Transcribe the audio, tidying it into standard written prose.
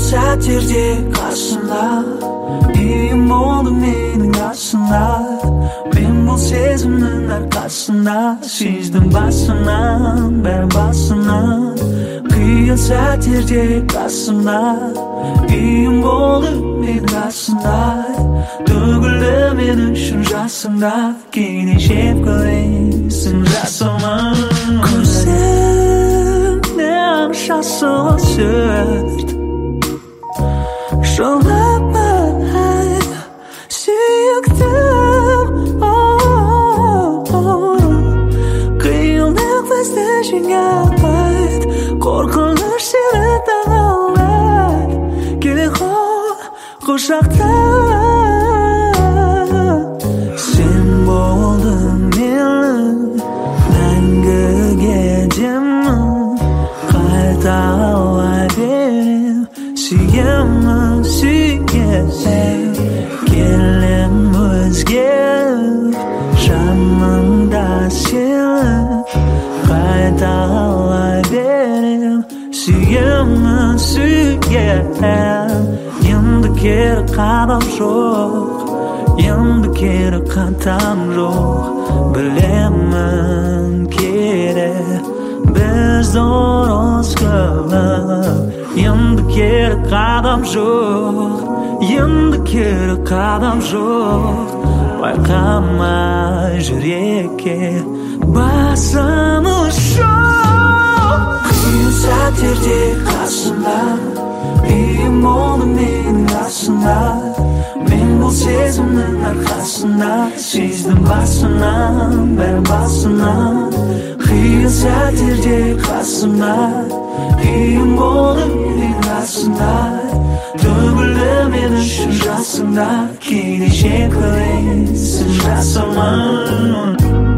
сәттерде қасымда үйім болды менің асында мен бұл сезімнің арқасында сездім басынан бәрі басынан қиын сәттерде қасымда үйім болды менің асында төгілді мен үшін жасыңда кейде жеп көресің жасыма көзіңде ақшасы сүрт жыламай сүйіктім қиындық бізді жеңе алмайды қорқыныш сені таға алмайды келе ғой құшақта сен болдың менің мәңгіге демім қайта алай берем сүйемін сүйесің келем өзгеріп жанымда сені қайта алай берем сүйемін сүйемін енді кері қадам жоқ енді кері қадам жоқ білемін керек біз дұрыс қылып енді кері қадам жоқ енді кері қадам жоқ байқамай жүрекке басымыз жоқ қиын сәттерде қасымда үйім болды менің асында мен бұл сезімнің арқасында сездім басынан бәрі басынан қиын сәттерде қасымда үйім болды менің асында төгілді мен үшін жасыңда кейде жек көресің жасыма